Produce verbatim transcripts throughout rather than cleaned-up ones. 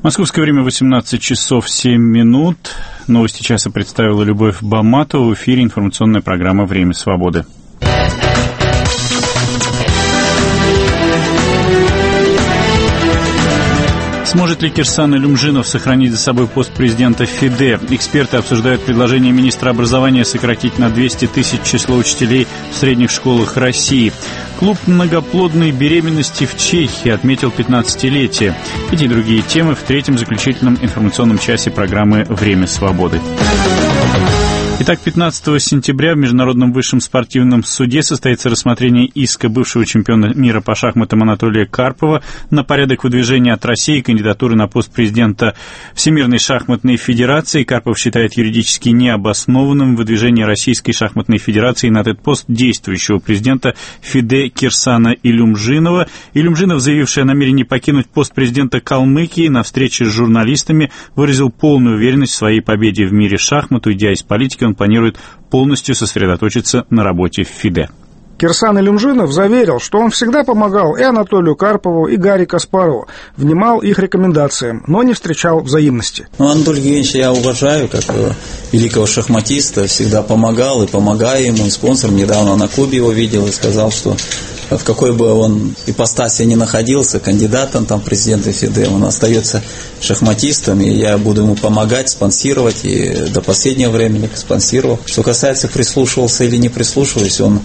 Московское время восемнадцать часов семь минут. Новости часа представила Любовь Баматова. В эфире информационная программа «Время свободы». Сможет ли Кирсан Илюмжинов сохранить за собой пост президента ФИДЕ? Эксперты обсуждают предложение министра образования сократить на двести тысяч число учителей в средних школах России. Клуб многоплодной беременности в Чехии отметил пятнадцатилетие. Эти и другие темы в третьем заключительном информационном часе программы «Время свободы». Итак, пятнадцатого сентября в Международном высшем спортивном суде состоится рассмотрение иска бывшего чемпиона мира по шахматам Анатолия Карпова на порядок выдвижения от России кандидатуры на пост президента Всемирной шахматной федерации. Карпов считает юридически необоснованным выдвижение Российской шахматной федерации на этот пост действующего президента ФИДЕ Кирсана Илюмжинова. Илюмжинов, заявивший о намерении покинуть пост президента Калмыкии, на встрече с журналистами выразил полную уверенность в своей победе в мире шахмат. Уйдя из политики, он планирует полностью сосредоточиться на работе в ФИДЕ. Кирсан Илюмжинов заверил, что он всегда помогал и Анатолию Карпову, и Гарри Каспарову, внимал их рекомендациям, но не встречал взаимности. Ну, Анатолия Евгеньевича я уважаю, как великого шахматиста, всегда помогал и помогаю ему, и спонсором. Недавно на клубе его видел и сказал, что в какой бы он ипостаси ни находился, кандидатом там президента ФИДЕ, он остается шахматистом, и я буду ему помогать, спонсировать, и до последнего времени спонсировал. Что касается, прислушивался или не прислушивался, он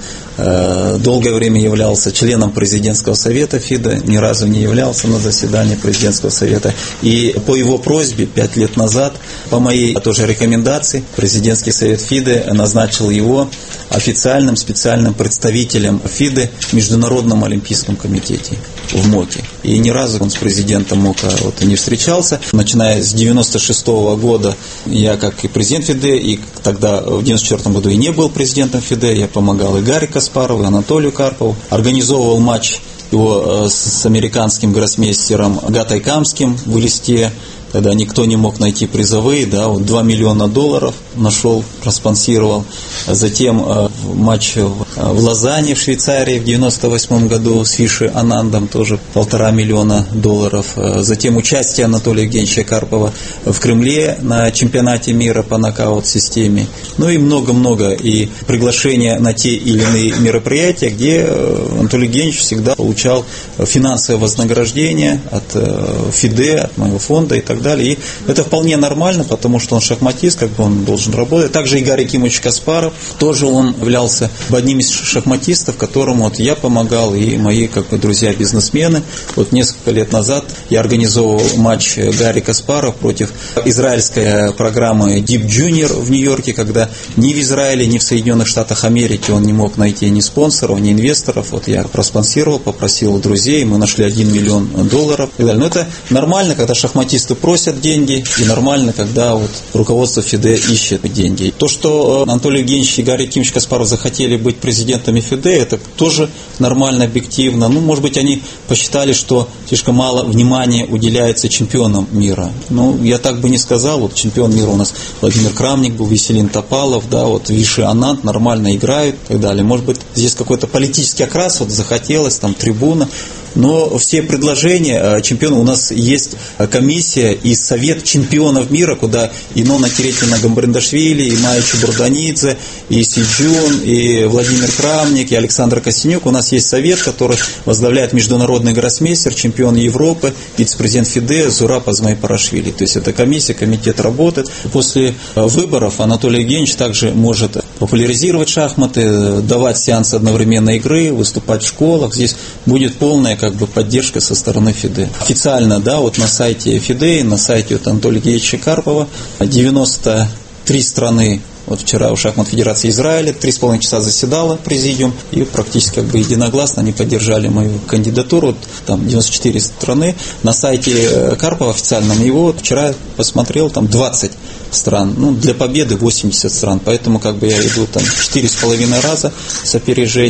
э, долгое время являлся членом президентского совета ФИДЕ, ни разу не являлся на заседании президентского совета, и по его просьбе пять лет назад, по моей тоже рекомендации, президентский совет ФИДЕ назначил его официальным специальным представителем ФИДЕ в Международном олимпийском комитете в МОКе. И ни разу он с президентом МОКа вот не встречался. Начиная с девяносто шестого года я, как и президент ФИДЕ, и тогда в девяносто четвёртом году и не был президентом ФИДЕ, я помогал и Гарри Каспарову, и Анатолию Карпову, организовывал матч его с американским гроссмейстером Гатой Камским в Элисте, когда никто не мог найти призовые, да, вот два миллиона долларов нашел, проспонсировал. Затем э, матч в, в Лозанне в Швейцарии в девяносто восьмом году с Фиши Анандом, тоже полтора миллиона долларов. Затем участие Анатолия Евгеньевича Карпова в Кремле на чемпионате мира по нокаут-системе. Ну и много-много. И приглашения на те или иные мероприятия, где Анатолий Евгеньевич всегда получал финансовое вознаграждение от э, ФИДЕ, от моего фонда и так далее. Далее. И это вполне нормально, потому что он шахматист, как бы он должен работать. Также и Гарри Кимович Каспаров, тоже он являлся одним из шахматистов, которому вот я помогал, и мои как бы друзья-бизнесмены. Вот несколько лет назад я организовывал матч Гарри Каспаров против израильской программы Deep Junior в Нью-Йорке, когда ни в Израиле, ни в Соединенных Штатах Америки он не мог найти ни спонсоров, ни инвесторов. Вот я проспонсировал, попросил друзей, мы нашли один миллион долларов и так далее. Но это нормально, когда шахматисты просят деньги, и нормально, когда вот руководство ФИДЕ ищет деньги. То, что Анатолий Евгеньевич и Гарри Кимович Каспаров захотели быть президентами ФИДЕ, это тоже нормально, объективно. Ну, может быть, они посчитали, что слишком мало внимания уделяется чемпионам мира. Ну, я так бы не сказал. Вот чемпион мира у нас Владимир Крамник был, Веселин Топалов, да, вот Виши Ананд нормально играют и так далее. Может быть, здесь какой-то политический окрас, вот захотелось, там трибуна. Но все предложения чемпиона, у нас есть комиссия и совет чемпионов мира, куда и Нона Киретина Гамбриндашвили, и Майя Чубурданидзе, и Сиджун, и Владимир Крамник, и Александр Костенюк. У нас есть совет, который возглавляет международный гроссмейстер, чемпион Европы, вице-президент ФИДЕ Зураб Азмай-Парашвили. То есть это комиссия, комитет работает. После выборов Анатолий Евгеньевич также может популяризировать шахматы, давать сеансы одновременной игры, выступать в школах. Здесь будет полная как бы поддержка со стороны ФИДЕ. Официально, да, вот на сайте ФИДЕ, на сайте вот Анатолия Евгеньевича Карпова девяносто три страны. Вот вчера у Шахмат Федерации Израиля три с половиной часа заседала президиум, и практически как бы единогласно они поддержали мою кандидатуру. Вот, там девяносто четыре страны. На сайте Карпова официальном его вот вчера посмотрел, там двадцать стран. Ну, для победы восемьдесят стран. Поэтому как бы я иду там четыре с половиной раза с опережением.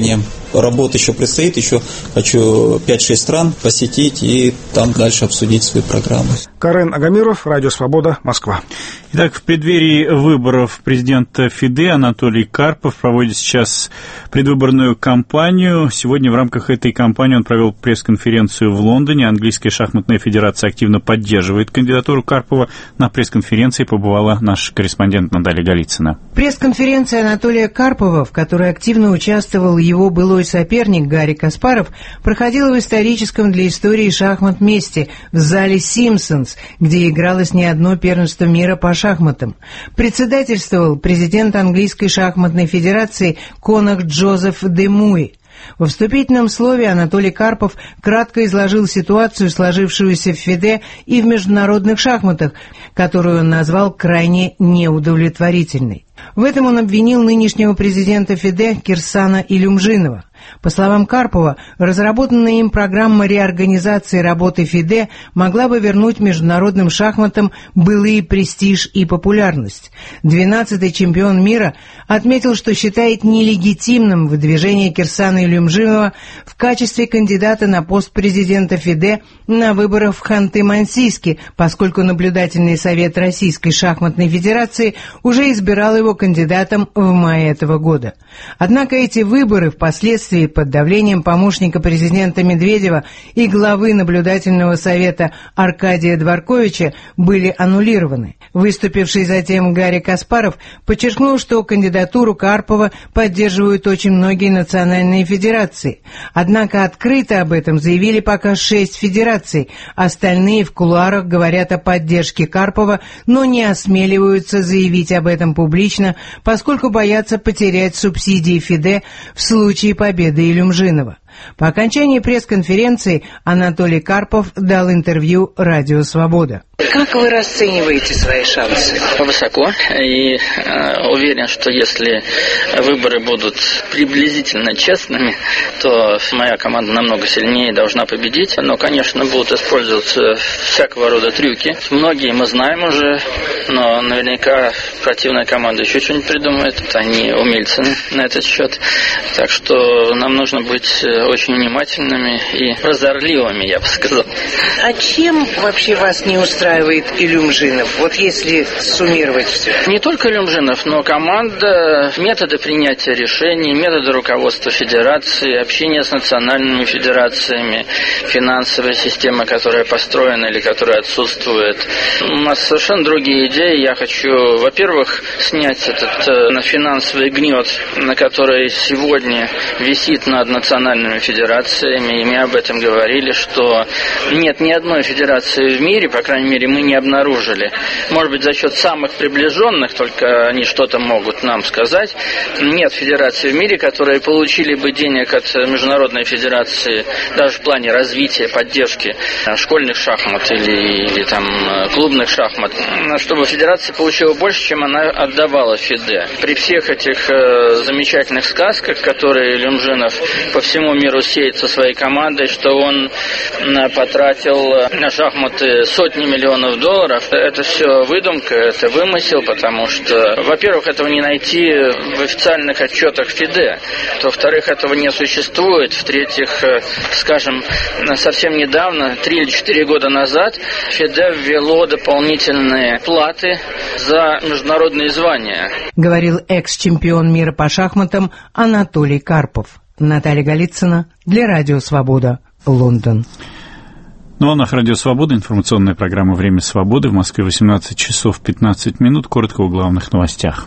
работа еще предстоит, еще хочу пять-шесть стран посетить и там дальше обсудить свои программы. Карен Агамиров, Радио Свобода, Москва. Итак, в преддверии выборов президента ФИДЕ Анатолий Карпов проводит сейчас предвыборную кампанию. Сегодня в рамках этой кампании он провел пресс-конференцию в Лондоне. Английская шахматная федерация активно поддерживает кандидатуру Карпова. На пресс-конференции побывала наш корреспондент Наталья Голицына. Пресс-конференция Анатолия Карпова, в которой активно участвовал его былой соперник Гарри Каспаров, проходила в историческом для истории шахмат месте в зале «Симпсонс», где игралось не одно первенство мира по шахматам. Председательствовал президент Английской шахматной федерации Конах Джозеф де Муи. Во вступительном слове Анатолий Карпов кратко изложил ситуацию, сложившуюся в ФИДЕ и в международных шахматах, которую он назвал крайне неудовлетворительной. В этом он обвинил нынешнего президента ФИДЕ Кирсана Илюмжинова. По словам Карпова, разработанная им программа реорганизации работы ФИДЕ могла бы вернуть международным шахматам былые престиж и популярность. Двенадцатый чемпион мира отметил, что считает нелегитимным выдвижение Кирсана Илюмжинова в качестве кандидата на пост президента ФИДЕ на выборах в Ханты-Мансийске, поскольку наблюдательный совет Российской шахматной федерации уже избирал его кандидатом в мае этого года. Однако эти выборы впоследствии под давлением помощника президента Медведева и главы наблюдательного совета Аркадия Дворковича были аннулированы. Выступивший затем Гарри Каспаров подчеркнул, что кандидатуру Карпова поддерживают очень многие национальные федерации. Однако открыто об этом заявили пока шесть федераций. Остальные в кулуарах говорят о поддержке Карпова, но не осмеливаются заявить об этом публично, поскольку боятся потерять субсидии ФИДЕ в случае победы Илюмжинова. По окончании пресс-конференции Анатолий Карпов дал интервью «Радио Свобода». Как вы расцениваете свои шансы? Высоко. И э, уверен, что если выборы будут приблизительно честными, то моя команда намного сильнее должна победить. Но, конечно, будут использоваться всякого рода трюки. Многие мы знаем уже, но наверняка противная команда еще что-нибудь придумает. Они умельцы на этот счет. Так что нам нужно быть очень внимательными и прозорливыми, я бы сказал. А чем вообще вас не устраивает Илюмжинов, вот если суммировать все? Не только Илюмжинов, но команда, методы принятия решений, методы руководства федерации, общение с национальными федерациями, финансовая система, которая построена или которая отсутствует. У нас совершенно другие идеи. Я хочу, во-первых, снять этот э, финансовый гнет, на который сегодня висит над национальными федерациями, и мы об этом говорили, что нет ни одной федерации в мире, по крайней мере, мы не обнаружили. Может быть, за счет самых приближенных, только они что-то могут нам сказать. Нет федерации в мире, которые получили бы денег от Международной федерации, даже в плане развития, поддержки школьных шахмат или, или там клубных шахмат, чтобы федерация получила больше, чем она отдавала ФИДЕ. При всех этих э, замечательных сказках, которые Илюмжинов по всему миру сеет со своей командой, что он э, потратил на шахматы сотни миллионов долларов, это все выдумка, это вымысел, потому что, во-первых, этого не найти в официальных отчетах ФИДЕ, во-вторых, этого не существует, в-третьих, скажем, совсем недавно, три или четыре года назад, ФИДЕ ввело дополнительные платы за международные звания. Говорил экс-чемпион мира по шахматам Анатолий Карпов. Наталья Голицына для Радио Свобода, Лондон. Ну а на Радио Свобода информационная программа «Время свободы». В Москве восемнадцать часов пятнадцать минут. Коротко о главных новостях.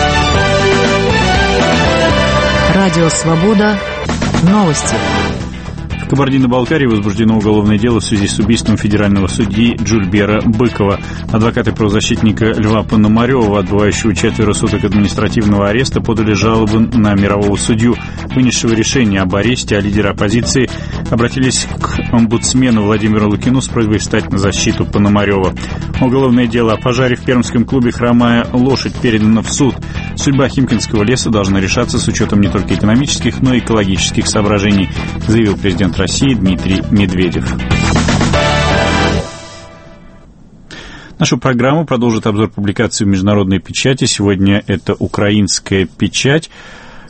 Радио Свобода. Новости. В Кабардино-Балкарии возбуждено уголовное дело в связи с убийством федерального судьи Джульбера Быкова. Адвокаты правозащитника Льва Пономарева, отбывающего четверо суток административного ареста, подали жалобу на мирового судью, вынесшего решение об аресте, а лидеры оппозиции обратились к омбудсмену Владимиру Лукину с просьбой встать на защиту Пономарева. Уголовное дело о пожаре в пермском клубе «Хромая лошадь» передано в суд. Судьба Химкинского леса должна решаться с учетом не только экономических, но и экологических соображений, заявил президент России Дмитрий Медведев. Нашу программу продолжит обзор публикаций в международной печати. Сегодня это украинская печать,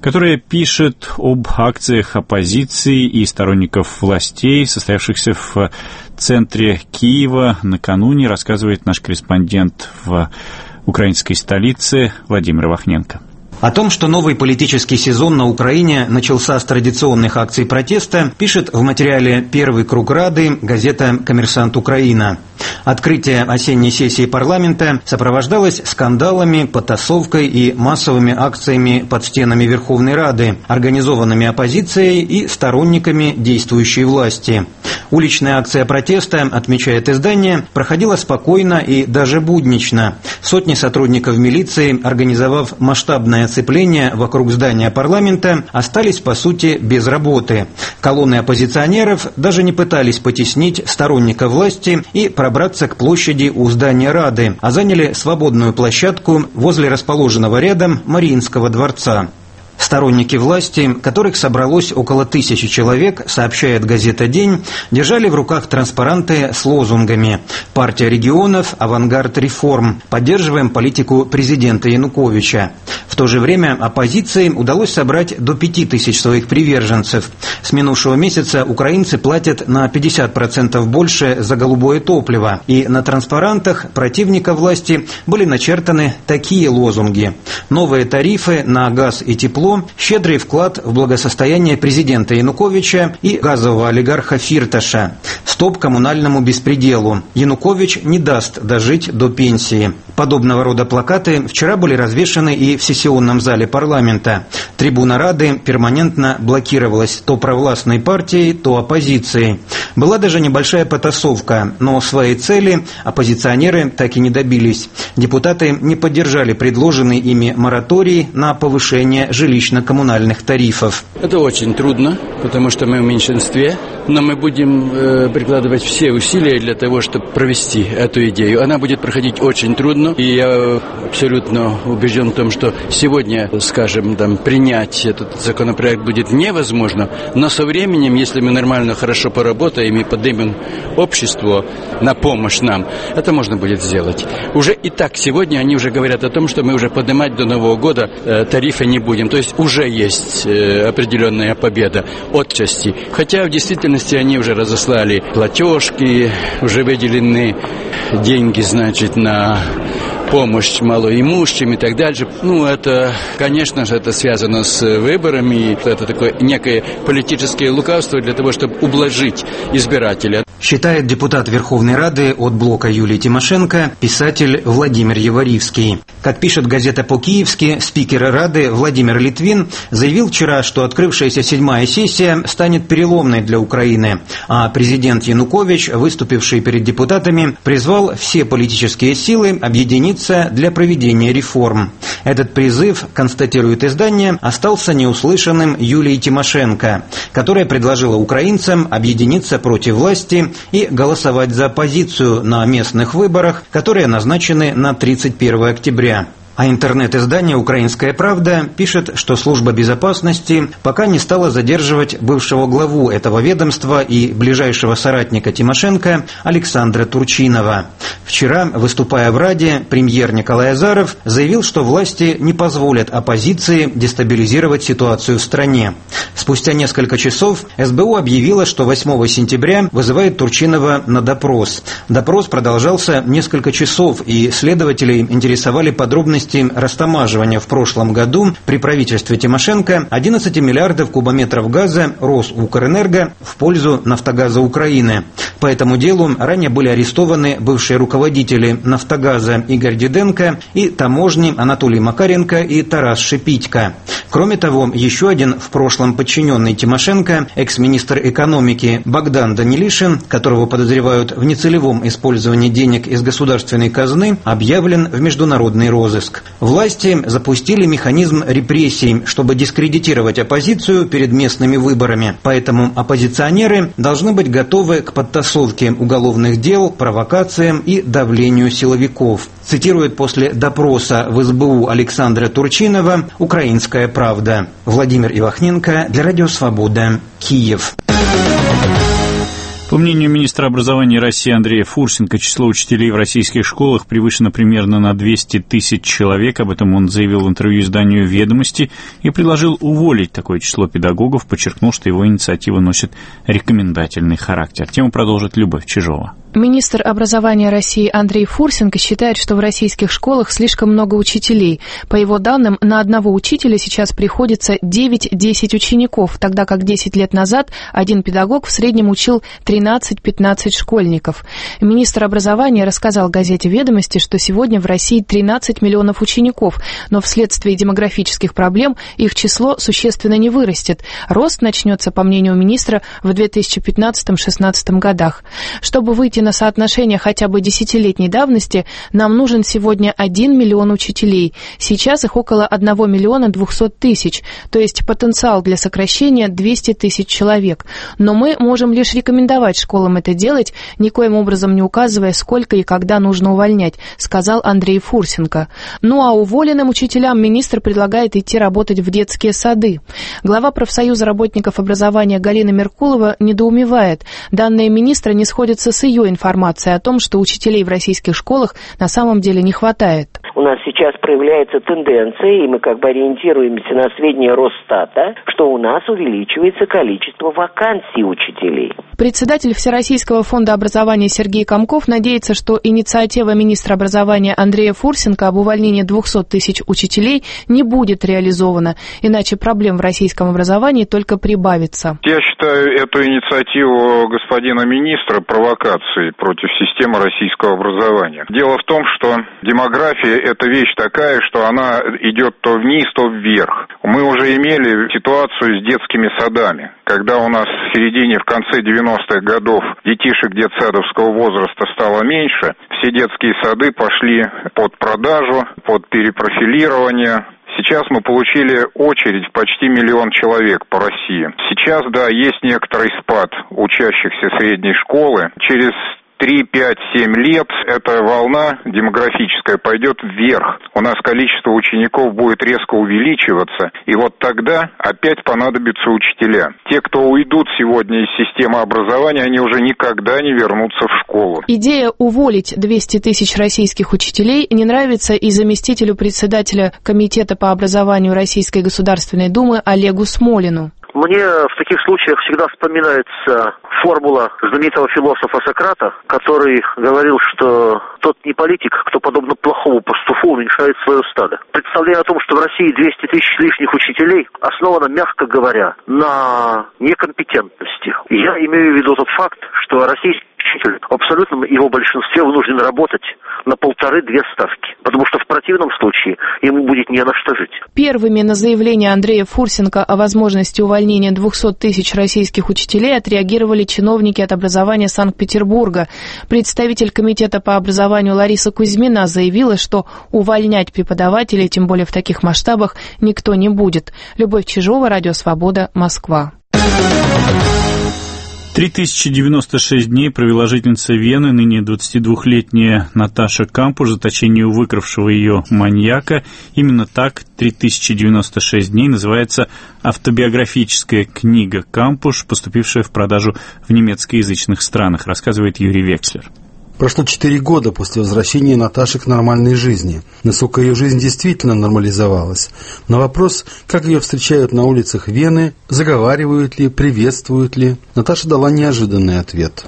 которая пишет об акциях оппозиции и сторонников властей, состоявшихся в центре Киева накануне, рассказывает наш корреспондент в украинской столице Владимир Вахненко. О том, что новый политический сезон на Украине начался с традиционных акций протеста, пишет в материале «Первый круг Рады» газета «Коммерсант Украина». Открытие осенней сессии парламента сопровождалось скандалами, потасовкой и массовыми акциями под стенами Верховной Рады, организованными оппозицией и сторонниками действующей власти. Уличная акция протеста, отмечает издание, проходила спокойно и даже буднично. Сотни сотрудников милиции, организовав масштабное оцепление вокруг здания парламента, остались, по сути, без работы. Колонны оппозиционеров даже не пытались потеснить сторонников власти и пробраться к площади у здания Рады, а заняли свободную площадку возле расположенного рядом Мариинского дворца. Сторонники власти, которых собралось около тысячи человек, сообщает газета «День», держали в руках транспаранты с лозунгами «Партия регионов, авангард реформ, поддерживаем политику президента Януковича». В то же время оппозиции удалось собрать до пяти тысяч своих приверженцев. С минувшего месяца украинцы платят на пятьдесят процентов больше за голубое топливо, и на транспарантах противника власти были начертаны такие лозунги: «Новые тарифы на газ и тепло», «Щедрый вклад в благосостояние президента Януковича и газового олигарха Фирташа», «Стоп коммунальному беспределу», «Янукович не даст дожить до пенсии». Подобного рода плакаты вчера были развешаны и в сессионном зале парламента. Трибуна Рады перманентно блокировалась то провластной партией, то оппозицией. Была даже небольшая потасовка, но своей цели оппозиционеры так и не добились. Депутаты не поддержали предложенный ими мораторий на повышение жилищно-коммунальных тарифов. Это очень трудно, потому что мы в меньшинстве, но мы будем э, прикладывать все усилия для того, чтобы провести эту идею. Она будет проходить очень трудно, и я абсолютно убежден в том, что сегодня, скажем, там, принять этот законопроект будет невозможно, но со временем, если мы нормально, хорошо поработаем и поднимем общество на помощь нам, это можно будет сделать. Уже и так сегодня они уже говорят о том, что мы уже поднимать до Нового года э, тарифы не будем. То есть уже есть э, определенная победа отчасти. Хотя в действительности они уже разослали платежки, уже выделены деньги, значит, на помощь малоимущим и так дальше. Ну, это, конечно же, это связано с выборами. Это такое некое политическое лукавство для того, чтобы ублажить избирателя. Считает депутат Верховной Рады от блока Юлии Тимошенко, писатель Владимир Яворивский. Как пишет газета «По-киевски», спикер Рады Владимир Литвин заявил вчера, что открывшаяся седьмая сессия станет переломной для Украины, а президент Янукович, выступивший перед депутатами, призвал все политические силы объединиться для проведения реформ. Этот призыв, констатирует издание, остался неуслышанным Юлией Тимошенко, которая предложила украинцам объединиться против власти и голосовать за оппозицию на местных выборах, которые назначены на тридцать первое октября. А интернет-издание «Украинская правда» пишет, что служба безопасности пока не стала задерживать бывшего главу этого ведомства и ближайшего соратника Тимошенко Александра Турчинова. Вчера, выступая в Раде, премьер Николай Азаров заявил, что власти не позволят оппозиции дестабилизировать ситуацию в стране. Спустя несколько часов эс бэ у объявила, что восьмого сентября вызывает Турчинова на допрос. Допрос продолжался несколько часов, и следователей интересовали подробности растамаживания в прошлом году при правительстве Тимошенко одиннадцати миллиардов кубометров газа Росукрэнерго в пользу Нафтогаза Украины. По этому делу ранее были арестованы бывшие руководители Нафтогаза Игорь Диденко и таможни Анатолий Макаренко и Тарас Шипитько. Кроме того, еще один в прошлом подчиненный Тимошенко, экс-министр экономики Богдан Данилишин, которого подозревают в нецелевом использовании денег из государственной казны, объявлен в международный розыск. Власти запустили механизм репрессий, чтобы дискредитировать оппозицию перед местными выборами. Поэтому оппозиционеры должны быть готовы к подтасовке уголовных дел, провокациям и давлению силовиков. Цитирует после допроса в эс бэ у Александра Турчинова «Украинская правда». Владимир Ивахненко для Радио Свобода, Киев. По мнению министра образования России Андрея Фурсенко, число учителей в российских школах превышено примерно на двести тысяч человек. Об этом он заявил в интервью изданию «Ведомости» и предложил уволить такое число педагогов, подчеркнул, что его инициатива носит рекомендательный характер. Тему продолжит Любовь Чижова. Министр образования России Андрей Фурсенко считает, что в российских школах слишком много учителей. По его данным, на одного учителя сейчас приходится девять-десять учеников, тогда как десять лет назад один педагог в среднем учил тринадцать-пятнадцать школьников. Министр образования рассказал газете «Ведомости», что сегодня в России тринадцать миллионов учеников, но вследствие демографических проблем их число существенно не вырастет. Рост начнется, по мнению министра, в две тысячи пятнадцатом-шестнадцатом годах. Чтобы выйти на соотношение хотя бы десятилетней давности, нам нужен сегодня один миллион учителей. Сейчас их около одного миллиона двухсот тысяч, то есть потенциал для сокращения двести тысяч человек. Но мы можем лишь рекомендовать школам это делать, никоим образом не указывая, сколько и когда нужно увольнять, сказал Андрей Фурсенко. Ну а уволенным учителям министр предлагает идти работать в детские сады. Глава профсоюза работников образования Галина Меркулова недоумевает. Данные министра не сходятся с ее информацией о том, что учителей в российских школах на самом деле не хватает. У нас сейчас проявляется тенденция, и мы как бы ориентируемся на сведения Росстата, что у нас увеличивается количество вакансий учителей. Председатель Всероссийского фонда образования Сергей Комков надеется, что инициатива министра образования Андрея Фурсенко об увольнении двухсот тысяч учителей не будет реализована, иначе проблем в российском образовании только прибавится. Я считаю эту инициативу господина министра провокацией против системы российского образования. Дело в том, что демография – это вещь такая, что она идет то вниз, то вверх. Мы уже имели ситуацию с детскими садами, когда у нас в середине, в конце девяностых годов детишек детсадовского возраста стало меньше, все детские сады пошли под продажу, под перепрофилирование. Сейчас мы получили очередь в почти миллион человек по России. Сейчас, да, есть некоторый спад учащихся средней школы. Через три, пять, семь лет эта волна демографическая пойдет вверх. У нас количество учеников будет резко увеличиваться, и вот тогда опять понадобятся учителя. Те, кто уйдут сегодня из системы образования, они уже никогда не вернутся в школу. Идея уволить двести тысяч российских учителей не нравится и заместителю председателя Комитета по образованию Российской Государственной Думы Олегу Смолину. Мне в таких случаях всегда вспоминается формула знаменитого философа Сократа, который говорил, что тот не политик, кто, подобно плохому пастуху, уменьшает свое стадо. Представление о том, что в России двести тысяч лишних учителей, основано, мягко говоря, на некомпетентности. Я имею в виду тот факт, что российский учитель в абсолютном его большинстве вынужден работать на полторы-две ставки, потому что в противном случае ему будет не на что жить. Первыми на заявление Андрея Фурсенко о возможности увольнения двухсот тысяч российских учителей отреагировали чиновники от образования Санкт-Петербурга. Представитель Комитета по образованию Лариса Кузьмина заявила, что увольнять преподавателей, тем более в таких масштабах, никто не будет. Любовь Чижова, Радио Свобода, Москва. три тысячи девяносто шесть дней провела жительница Вены, ныне двадцатидвухлетняя Наташа Кампуш, заточению выкравшего ее маньяка. Именно так три тысячи девяносто шесть дней называется автобиографическая книга Кампуш, поступившая в продажу в немецкоязычных странах, рассказывает Юрий Векслер. Прошло четыре года после возвращения Наташи к нормальной жизни. Насколько ее жизнь действительно нормализовалась. На вопрос, как ее встречают на улицах Вены, заговаривают ли, приветствуют ли, Наташа дала неожиданный ответ.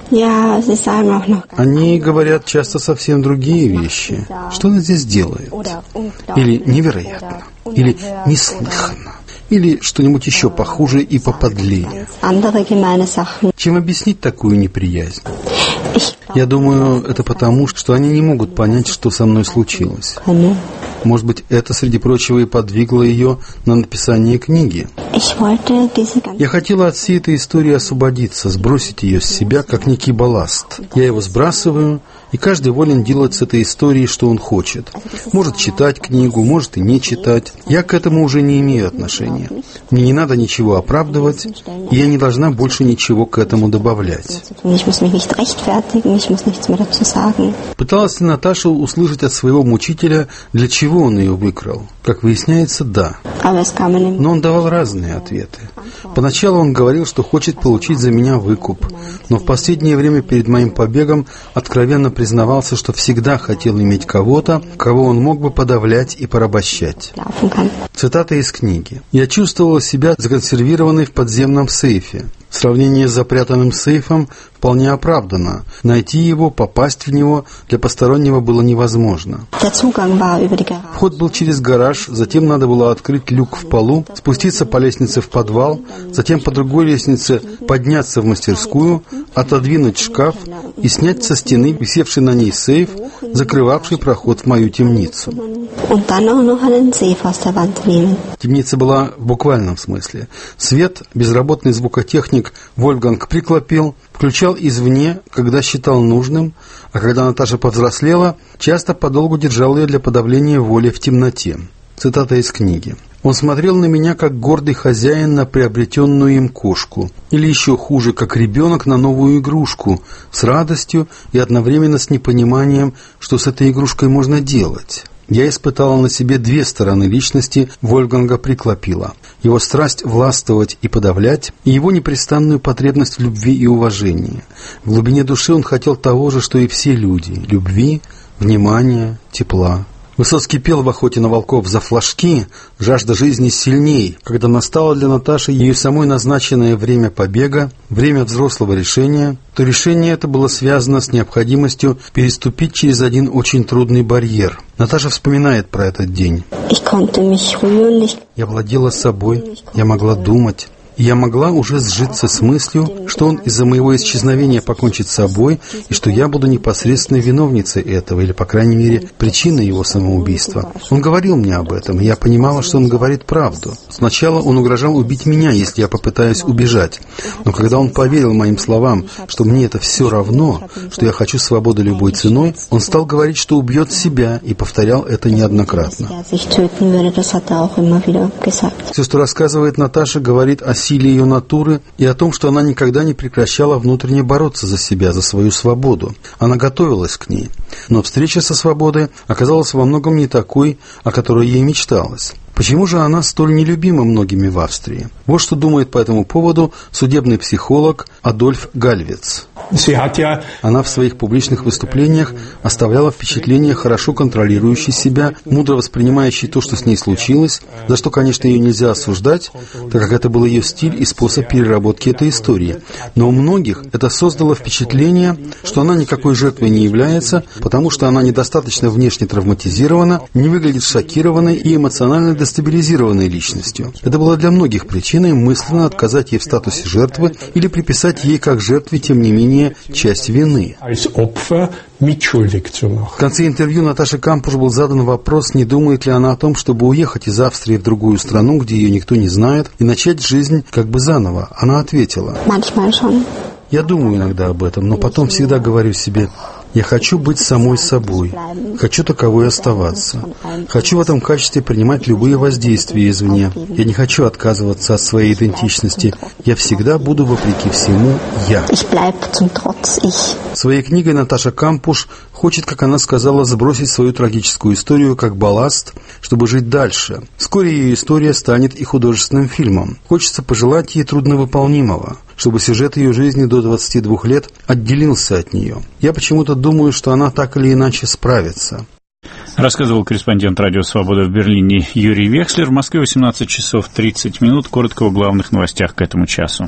Они говорят часто совсем другие вещи. Что она здесь делает? Или невероятно, или неслыханно, или что-нибудь еще похуже и поподлее. Чем объяснить такую неприязнь? Я думаю, это потому, что они не могут понять, что со мной случилось. Может быть, это, среди прочего, и подвигло ее на написание книги. Я хотела от всей этой истории освободиться, сбросить ее с себя, как некий балласт. Я его сбрасываю, И каждый волен делать с этой историей, что он хочет. Может читать книгу, может и не читать. Я к этому уже не имею отношения. Мне не надо ничего оправдывать, и я не должна больше ничего к этому добавлять. Пыталась ли Наташа услышать от своего мучителя, для чего он ее выкрал? Как выясняется, да. Но он давал разные ответы. Поначалу он говорил, что хочет получить за меня выкуп, но в последнее время перед моим побегом откровенно признавался, что всегда хотел иметь кого-то, кого он мог бы подавлять и порабощать. Цитата из книги. «Я чувствовала себя законсервированной в подземном сейфе. Сравнение с запрятанным сейфом вполне оправдано. Найти его, попасть в него для постороннего было невозможно. Вход был через гараж, затем надо было открыть люк в полу, спуститься по лестнице в подвал, затем по другой лестнице подняться в мастерскую, отодвинуть шкаф и снять со стены висевший на ней сейф, закрывавший проход в мою темницу». Темница была в буквальном смысле. Свет безработный звукотехник Вольфганг приклопил, включал извне, когда считал нужным, а когда Наташа повзрослела, часто подолгу держал ее для подавления воли в темноте. Цитата из книги. «Он смотрел на меня, как гордый хозяин на приобретенную им кошку, или еще хуже, как ребенок на новую игрушку, с радостью и одновременно с непониманием, что с этой игрушкой можно делать». Я испытала на себе две стороны личности Вольфганга Приклопила. Его страсть властвовать и подавлять, и его непрестанную потребность в любви и уважении. В глубине души он хотел того же, что и все люди – любви, внимания, тепла. Высоцкий пел в «Охоте на волков» за флажки, жажда жизни сильней, когда настало для Наташи ее самой назначенное время побега, время взрослого решения, то решение это было связано с необходимостью переступить через один очень трудный барьер. Наташа вспоминает про этот день. «Я владела собой, я могла думать». Я могла уже сжиться с мыслью, что он из-за моего исчезновения покончит с собой, и что я буду непосредственной виновницей этого, или, по крайней мере, причиной его самоубийства. Он говорил мне об этом, и я понимала, что он говорит правду. Сначала он угрожал убить меня, если я попытаюсь убежать. Но когда он поверил моим словам, что мне это все равно, что я хочу свободы любой ценой, он стал говорить, что убьет себя, и повторял это неоднократно. Все, что рассказывает Наташа, говорит о силе ее натуры и о том, что она никогда не прекращала внутренне бороться за себя, за свою свободу. Она готовилась к ней. Но встреча со свободой оказалась во многом не такой, о которой ей мечталось. Почему же она столь нелюбима многими в Австрии? Вот что думает по этому поводу судебный психолог Адольф Гальвец. Она в своих публичных выступлениях оставляла впечатление хорошо контролирующей себя, мудро воспринимающей то, что с ней случилось, за что, конечно, ее нельзя осуждать, так как это был ее стиль и способ переработки этой истории. Но у многих это создало впечатление, что она никакой жертвой не является, потому что она недостаточно внешне травматизирована, не выглядит шокированной и эмоционально дестабилизированной личностью. Это было для многих причиной мысленно отказать ей в статусе жертвы или приписать ей как жертве, тем не менее, часть вины. В конце интервью Наташе Кампуш был задан вопрос, не думает ли она о том, чтобы уехать из Австрии в другую страну, где ее никто не знает, и начать жизнь как бы заново. Она ответила: «Я думаю иногда об этом, но потом всегда говорю себе: я хочу быть самой собой, хочу таковой оставаться. Хочу в этом качестве принимать любые воздействия извне. Я не хочу отказываться от своей идентичности. Я всегда буду, вопреки всему, я». Своей книгой Наташа Кампуш хочет, как она сказала, сбросить свою трагическую историю как балласт, чтобы жить дальше. Вскоре ее история станет и художественным фильмом. Хочется пожелать ей трудновыполнимого, чтобы сюжет ее жизни до двадцати двух лет отделился от нее. Я почему-то думаю, что она так или иначе справится. Рассказывал корреспондент «Радио Свобода» в Берлине Юрий Векслер. В Москве восемнадцать часов тридцать минут. Коротко о главных новостях к этому часу.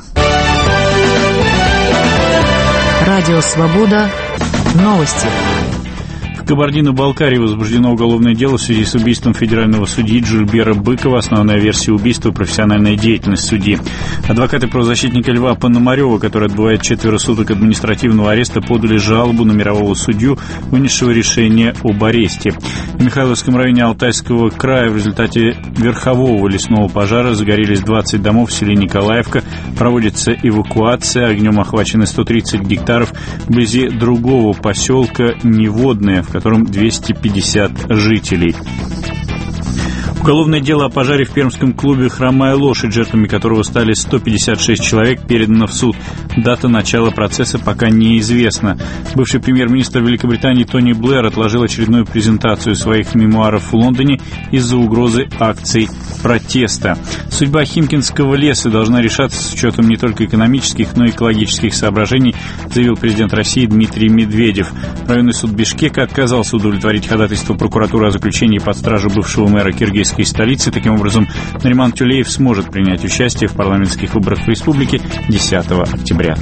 Радио Свобода. Новости. В Кабардино-Балкарии возбуждено уголовное дело в связи с убийством федерального судьи Джульбера Быкова. Основная версия убийства – профессиональная деятельность судьи. Адвокаты правозащитника Льва Пономарева, который отбывает четверо суток административного ареста, подали жалобу на мирового судью, вынесшего решение об аресте. В Михайловском районе Алтайского края в результате верхового лесного пожара загорелись двадцать домов в селе Николаевка. Проводится эвакуация. Огнем охвачены сто тридцать гектаров вблизи другого поселка Неводное, в котором двести пятьдесят жителей. Уголовное дело о пожаре в пермском клубе «Хромая лошадь», жертвами которого стали сто пятьдесят шесть человек, передано в суд. Дата начала процесса пока неизвестна. Бывший премьер-министр Великобритании Тони Блэр отложил очередную презентацию своих мемуаров в Лондоне из-за угрозы акций протеста. Судьба Химкинского леса должна решаться с учетом не только экономических, но и экологических соображений, заявил президент России Дмитрий Медведев. Районный суд Бишкека отказался удовлетворить ходатайство прокуратуры о заключении под стражу бывшего мэра киргизской столицы. Таким образом, Нариман Тюлеев сможет принять участие в парламентских выборах в республике десятого октября.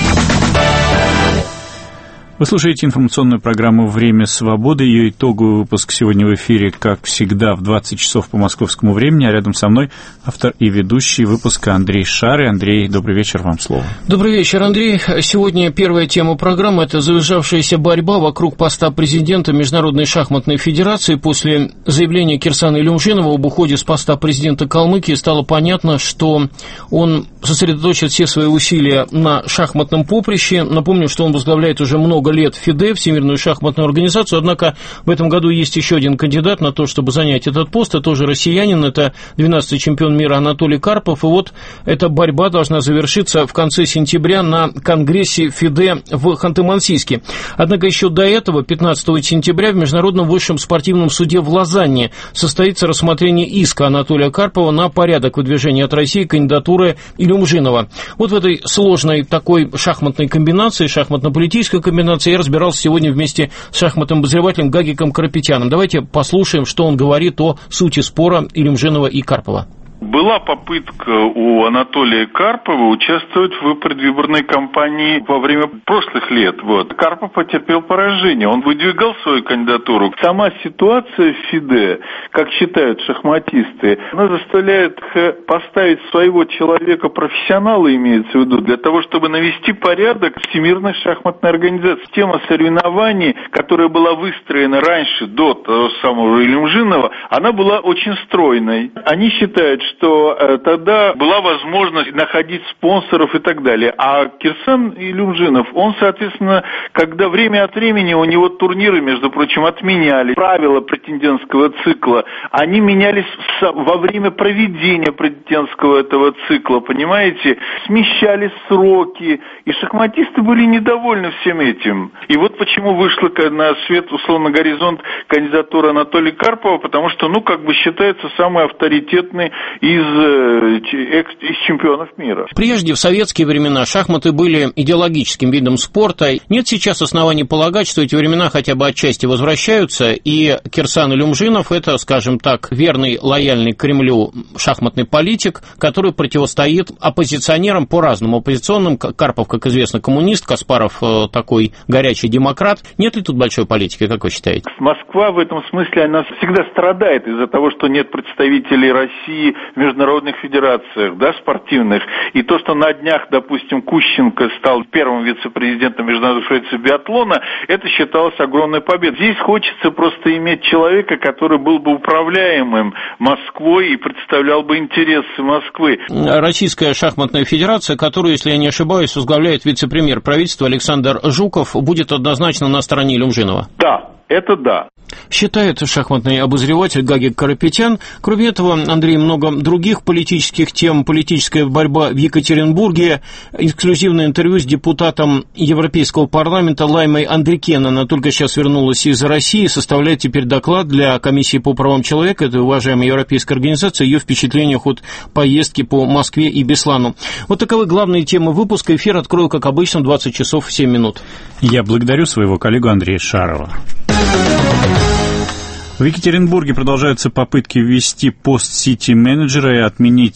Вы слушаете информационную программу «Время свободы». Ее итоговый выпуск сегодня в эфире, как всегда, в двадцать часов по московскому времени. А рядом со мной автор и ведущий выпуска Андрей Шары. Андрей, добрый вечер, вам слово. Добрый вечер, Андрей. Сегодня первая тема программы – это завязавшаяся борьба вокруг поста президента Международной шахматной федерации. После заявления Кирсана Илюмжинова об уходе с поста президента Калмыкии стало понятно, что он сосредоточит все свои усилия на шахматном поприще. Напомню, что он возглавляет уже много лет ФИДЕ, Всемирную шахматную организацию, однако в этом году есть еще один кандидат на то, чтобы занять этот пост, это тоже россиянин, это двенадцатый чемпион мира Анатолий Карпов, и вот эта борьба должна завершиться в конце сентября на конгрессе ФИДЕ в Ханты-Мансийске. Однако еще до этого, пятнадцатого сентября, в Международном высшем спортивном суде в Лозанне состоится рассмотрение иска Анатолия Карпова на порядок выдвижения от России кандидатуры Илюмжинова. Вот в этой сложной такой шахматной комбинации, шахматно-политической комбинации, я разбирался сегодня вместе с шахматным обозревателем Гагиком Карапетяном. Давайте послушаем, что он говорит о сути спора Илюмжинова и Карпова. Была попытка у Анатолия Карпова участвовать в предвыборной кампании во время прошлых лет. Вот. Карпов потерпел поражение, он выдвигал свою кандидатуру. Сама ситуация в ФИДЕ, как считают шахматисты, она заставляет поставить своего человека, профессионала имеется в виду, для того, чтобы навести порядок в Всемирной шахматной организации. Система соревнований, которая была выстроена раньше, до того самого Илюмжинова, она была очень стройной. Они считают, что э, тогда была возможность находить спонсоров и так далее. А Кирсан Илюмжинов, он, соответственно, когда время от времени у него турниры, между прочим, отменяли, правила претендентского цикла, они менялись во время проведения претендентского этого цикла, понимаете, смещались сроки, и шахматисты были недовольны всем этим. И вот почему вышла на свет, условно, горизонт кандидатура Анатолия Карпова, потому что, ну, как бы считается самый авторитетный из, из чемпионов мира. Прежде, в советские времена, шахматы были идеологическим видом спорта. Нет сейчас оснований полагать, что эти времена хотя бы отчасти возвращаются, и Кирсан Илюмжинов – это, скажем так, верный, лояльный Кремлю шахматный политик, который противостоит оппозиционерам по-разному. Оппозиционным, Карпов, как известно, коммунист, Каспаров такой горячий демократ. Нет ли тут большой политики, как вы считаете? Москва в этом смысле, она всегда страдает из-за того, что нет представителей России в международных федерациях, да, спортивных. И то, что на днях, допустим, Кущенко стал первым вице-президентом Международной федерации биатлона, это считалось огромной победой. Здесь хочется просто иметь человека, который был бы управляемым Москвой и представлял бы интересы Москвы. Российская шахматная федерация, которую, если я не ошибаюсь, возглавляет вице-премьер правительства Александр Жуков, будет однозначно на стороне Илюмжинова. Да, это да. Считает шахматный обозреватель Гагик Карапетян. Кроме этого, Андрей, много других политических тем. Политическая борьба в Екатеринбурге, эксклюзивное интервью с депутатом Европейского парламента Лаймой Андрикен. Она только сейчас вернулась из России, составляет теперь доклад для Комиссии по правам человека, это уважаемая европейская организация, ее впечатлениях от поездки по Москве и Беслану. Вот таковы главные темы выпуска. Эфир открою, как обычно, в двадцать часов семь минут. Я благодарю своего коллегу Андрея Шарова. В Екатеринбурге продолжаются попытки ввести пост сити-менеджера и отменить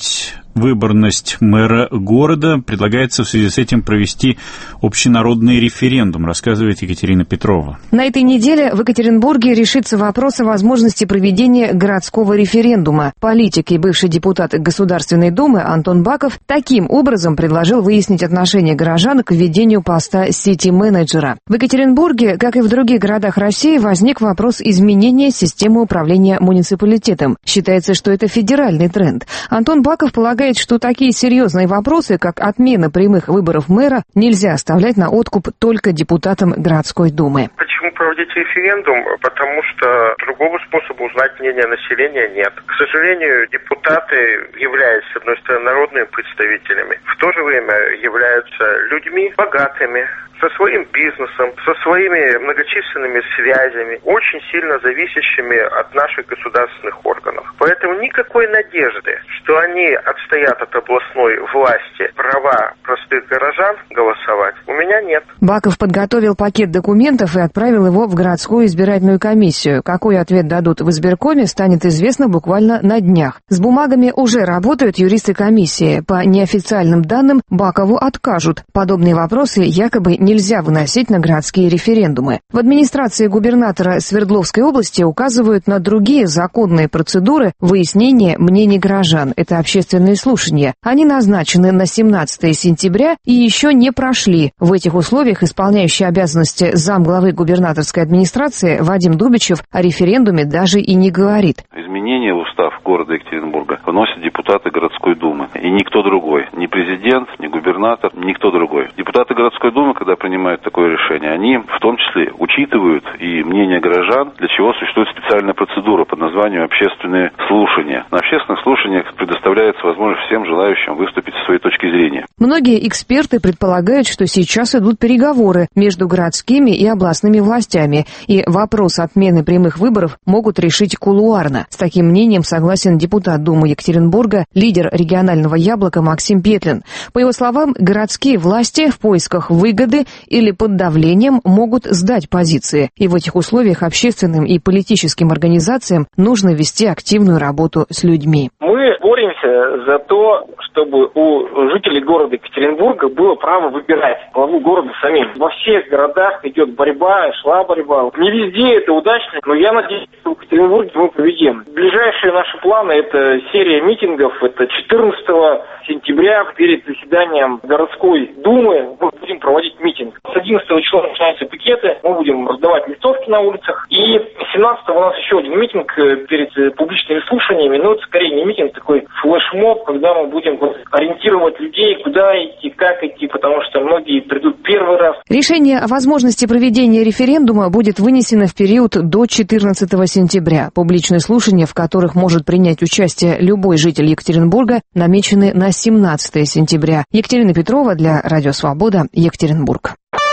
выборность мэра города. Предлагается в связи с этим провести общенародный референдум, рассказывает Екатерина Петрова. На этой неделе в Екатеринбурге решится вопрос о возможности проведения городского референдума. Политик и бывший депутат Государственной Думы Антон Баков таким образом предложил выяснить отношение горожан к введению поста сити-менеджера. В Екатеринбурге, как и в других городах России, возник вопрос изменения системы управления муниципалитетом. Считается, что это федеральный тренд. Антон Баков полагает, что такие серьезные вопросы, как отмена прямых выборов мэра, нельзя оставлять на откуп только депутатам городской думы. Почему проводить референдум? Потому что другого способа узнать мнение населения нет. К сожалению, депутаты, являясь, с одной стороны, народными представителями, в то же время являются людьми богатыми, со своим бизнесом, со своими многочисленными связями, очень сильно зависящими от наших государственных органов. Поэтому никакой надежды, что они отстоят от областной власти права простых горожан голосовать, у меня нет. Баков подготовил пакет документов и отправил его в городскую избирательную комиссию. Какой ответ дадут в избиркоме, станет известно буквально на днях. С бумагами уже работают юристы комиссии. По неофициальным данным, Бакову откажут. Подобные вопросы якобы не нельзя выносить на городские референдумы. В администрации губернатора Свердловской области указывают на другие законные процедуры выяснения мнений горожан. Это общественные слушания. Они назначены на семнадцатое сентября и еще не прошли. В этих условиях исполняющий обязанности замглавы губернаторской администрации Вадим Дубичев о референдуме даже и не говорит. Изменения в устав города Екатеринбурга вносят депутаты городской думы. И никто другой. Ни президент, ни губернатор, никто другой. Депутаты городской думы, когда принимают такое решение, они в том числе учитывают и мнение горожан, для чего существует специальная процедура под названием общественные слушания. На общественных слушаниях предоставляется возможность всем желающим выступить со своей точки зрения. Многие эксперты предполагают, что сейчас идут переговоры между городскими и областными властями, и вопрос отмены прямых выборов могут решить кулуарно. С таким мнением согласен депутат Думы Екатеринбурга, лидер регионального «Яблока» Максим Петлин. По его словам, городские власти в поисках выгоды или под давлением могут сдать позиции. И в этих условиях общественным и политическим организациям нужно вести активную работу с людьми. Мы боремся за то, чтобы у жителей города Екатеринбурга было право выбирать главу города самим. Во всех городах идет борьба, шла борьба. Не везде это удачно, но я надеюсь, что в Екатеринбурге мы победим. Ближайшие наши планы – это серия митингов. Это четырнадцатого сентября перед заседанием городской думы мы будем проводить митинг. С одиннадцатого числа начинаются пикеты, мы будем раздавать листовки на улицах. И семнадцатого у нас еще один митинг перед публичными слушаниями. Но это скорее не митинг, такой флешмоб, когда мы будем ориентировать людей, куда идти, как идти, потому что многие придут первый раз. Решение о возможности проведения референдума будет вынесено в период до четырнадцатого сентября. Публичные слушания, в которых может принять участие любой житель Екатеринбурга, намечены на семнадцатое сентября. Екатерина Петрова для Радио Свобода, Екатеринбург.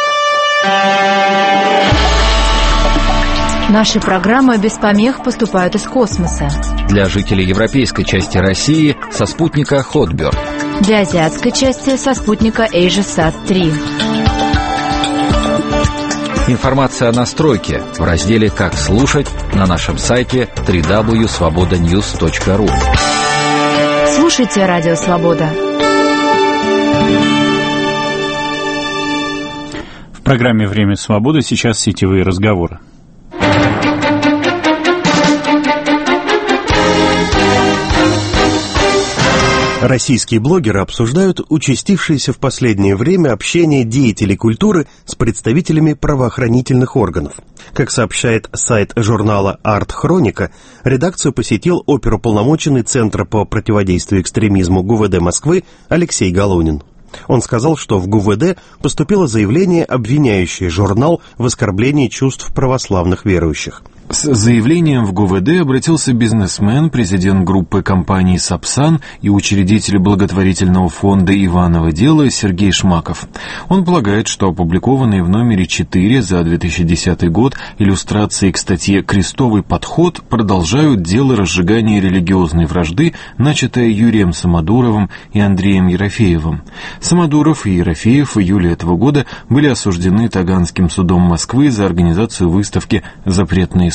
Наши программы без помех поступают из космоса. Для жителей европейской части России со спутника Hotbird. Для азиатской части со спутника AsiaSat три. Информация о настройке в разделе «Как слушать» на нашем сайте дабл ю дабл ю дабл ю точка свобода ньюс точка ру. Слушайте Радио Свобода. В программе «Время свободы» сейчас сетевые разговоры. Российские блогеры обсуждают участившееся в последнее время общение деятелей культуры с представителями правоохранительных органов. Как сообщает сайт журнала «Арт-Хроника», редакцию посетил оперуполномоченный Центра по противодействию экстремизму ГУВД Москвы Алексей Галунин. Он сказал, что в ГУВД поступило заявление, обвиняющее журнал в оскорблении чувств православных верующих. С заявлением в ГУВД обратился бизнесмен, президент группы компаний «Сапсан» и учредитель благотворительного фонда «Иваново дело» Сергей Шмаков. Он полагает, что опубликованные в номере четыре за две тысячи десятый год иллюстрации к статье «Крестовый подход» продолжают дело разжигания религиозной вражды, начатое Юрием Самодуровым и Андреем Ерофеевым. Самодуров и Ерофеев в июле этого года были осуждены Таганским судом Москвы за организацию выставки «Запретные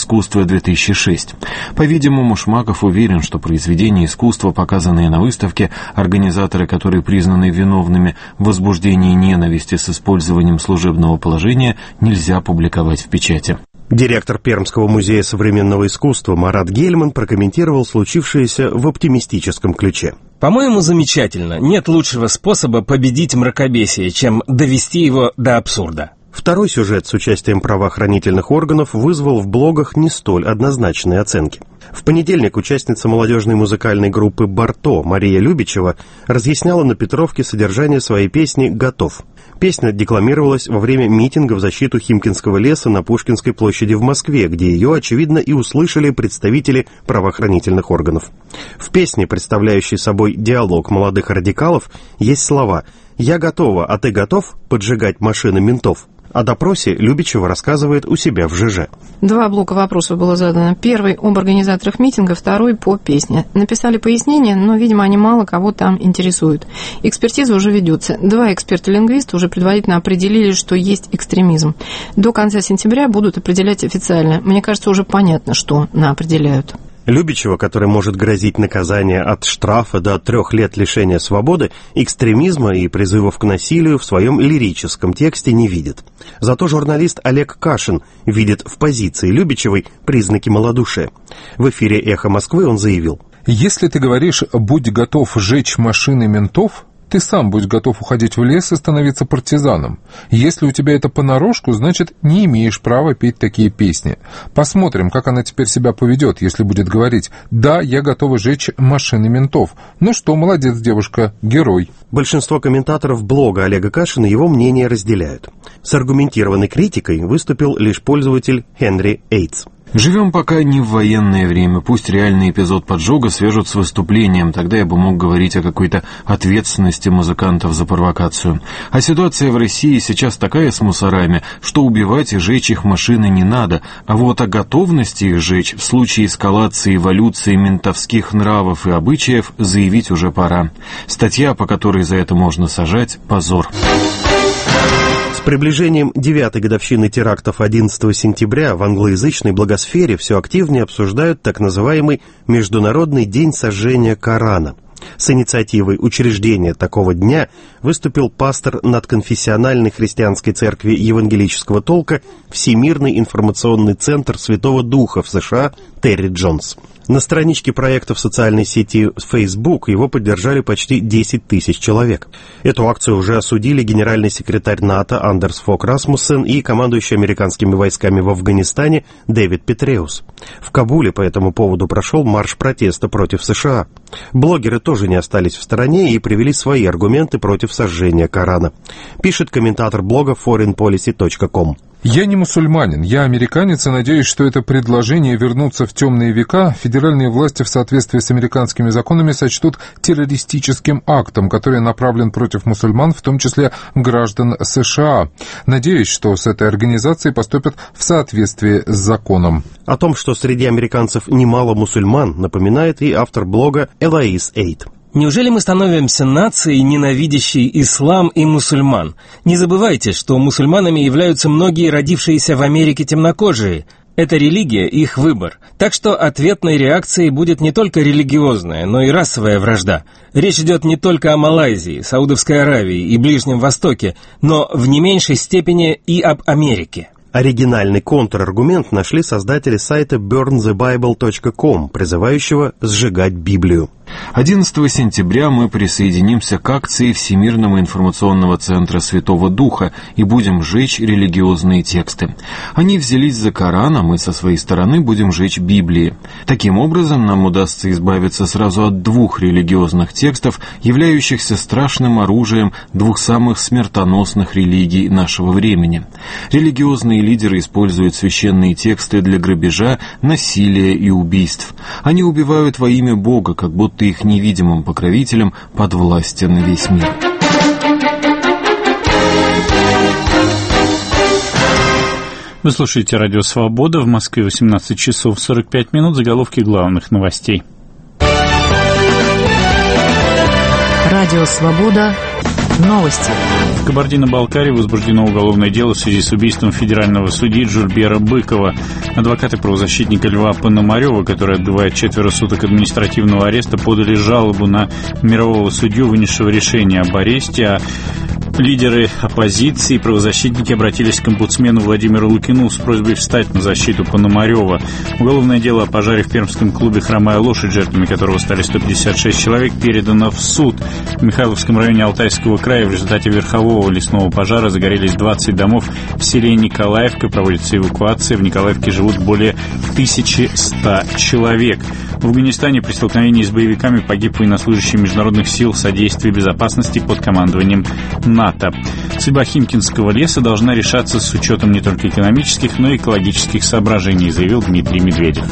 искусства-две тысячи шесть. По-видимому, Шмаков уверен, что произведения искусства, показанные на выставке, организаторы которой признаны виновными в возбуждении ненависти с использованием служебного положения, нельзя публиковать в печати. Директор Пермского музея современного искусства Марат Гельман прокомментировал случившееся в оптимистическом ключе. По-моему, замечательно. Нет лучшего способа победить мракобесие, чем довести его до абсурда. Второй сюжет с участием правоохранительных органов вызвал в блогах не столь однозначные оценки. В понедельник участница молодежной музыкальной группы «Барто» Мария Любичева разъясняла на Петровке содержание своей песни «Готов». Песня декламировалась во время митинга в защиту Химкинского леса на Пушкинской площади в Москве, где ее, очевидно, и услышали представители правоохранительных органов. В песне, представляющей собой диалог молодых радикалов, есть слова «Я готова, а ты готов поджигать машины ментов?» О допросе Любичева рассказывает у себя в ЖЖ. Два блока вопросов было задано. Первый об организаторах митинга, второй по песне. Написали пояснения, но, видимо, они мало кого там интересуют. Экспертиза уже ведется. Два эксперта-лингвиста уже предварительно определили, что есть экстремизм. До конца сентября будут определять официально. Мне кажется, уже понятно, что наопределяют. Любичева, которой может грозить наказание от штрафа до трех лет лишения свободы, экстремизма и призывов к насилию в своем лирическом тексте не видит. Зато журналист Олег Кашин видит в позиции Любичевой признаки малодушия. В эфире «Эхо Москвы» он заявил: «Если ты говоришь «будь готов сжечь машины ментов», ты сам будь готов уходить в лес и становиться партизаном. Если у тебя это понарошку, значит, не имеешь права петь такие песни. Посмотрим, как она теперь себя поведет, если будет говорить: да, я готова сжечь машины ментов. Ну что, молодец, девушка, герой». Большинство комментаторов блога Олега Кашина его мнение разделяют. С аргументированной критикой выступил лишь пользователь Хенри Эйтс. Живем пока не в военное время, пусть реальный эпизод поджога свяжут с выступлением, тогда я бы мог говорить о какой-то ответственности музыкантов за провокацию. А ситуация в России сейчас такая с мусорами, что убивать и жечь их машины не надо, а вот о готовности их жечь в случае эскалации эволюции ментовских нравов и обычаев заявить уже пора. Статья, по которой за это можно сажать, позор. С приближением девятой годовщины терактов одиннадцатого сентября в англоязычной благосфере все активнее обсуждают так называемый Международный день сожжения Корана. С инициативой учреждения такого дня выступил пастор надконфессиональной христианской церкви евангелического толка Всемирный информационный центр Святого Духа в США Терри Джонс. На страничке проекта в социальной сети Facebook его поддержали почти десять тысяч человек. Эту акцию уже осудили генеральный секретарь НАТО Андерс Фок Расмуссен и командующий американскими войсками в Афганистане Дэвид Петреус. В Кабуле по этому поводу прошел марш протеста против США. Блогеры тоже не остались в стороне и привели свои аргументы против сожжения Корана. Пишет комментатор блога форин полиси точка ком. «Я не мусульманин, я американец, и надеюсь, что это предложение вернуться в темные века федеральные власти в соответствии с американскими законами сочтут террористическим актом, который направлен против мусульман, в том числе граждан США. Надеюсь, что с этой организацией поступят в соответствии с законом». О том, что среди американцев немало мусульман, напоминает и автор блога Элоиз Эйд. Неужели мы становимся нацией, ненавидящей ислам и мусульман? Не забывайте, что мусульманами являются многие родившиеся в Америке темнокожие. Это религия, их выбор. Так что ответной реакцией будет не только религиозная, но и расовая вражда. Речь идет не только о Малайзии, Саудовской Аравии и Ближнем Востоке, но в не меньшей степени и об Америке. Оригинальный контраргумент нашли создатели сайта берн зе байбл точка ком, призывающего сжигать Библию. одиннадцатого сентября мы присоединимся к акции Всемирного информационного центра Святого Духа и будем жечь религиозные тексты. Они взялись за Коран, а мы со своей стороны будем жечь Библии. Таким образом, нам удастся избавиться сразу от двух религиозных текстов, являющихся страшным оружием двух самых смертоносных религий нашего времени. Религиозные лидеры используют священные тексты для грабежа, насилия и убийств. Они убивают во имя Бога, как будто их невидимым покровителем подвластен весь мир. Вы слушаете «Радио Свобода». В Москве восемнадцать часов сорок пять минут. Заголовки главных новостей. Радио Свобода. Новости. В Кабардино-Балкарии возбуждено уголовное дело в связи с убийством федерального судьи Джульбера Быкова. Адвокаты правозащитника Льва Пономарева, который отбывает четверо суток административного ареста, подали жалобу на мирового судью, вынесшего решение об аресте, а лидеры оппозиции и правозащитники обратились к омбудсмену Владимиру Лукину с просьбой встать на защиту Пономарева. Уголовное дело о пожаре в пермском клубе «Хромая лошадь», жертвами которого стали сто пятьдесят шесть человек, передано в суд. В Михайловском районе Алтайского края в результате верхового лесного пожара загорелись двадцать домов в селе Николаевка. Проводится эвакуация. В Николаевке живут более тысячи ста человек. В Афганистане при столкновении с боевиками погиб военнослужащий международных сил содействия безопасности под командованием НАТО. Судьба Химкинского леса должна решаться с учетом не только экономических, но и экологических соображений, заявил Дмитрий Медведев.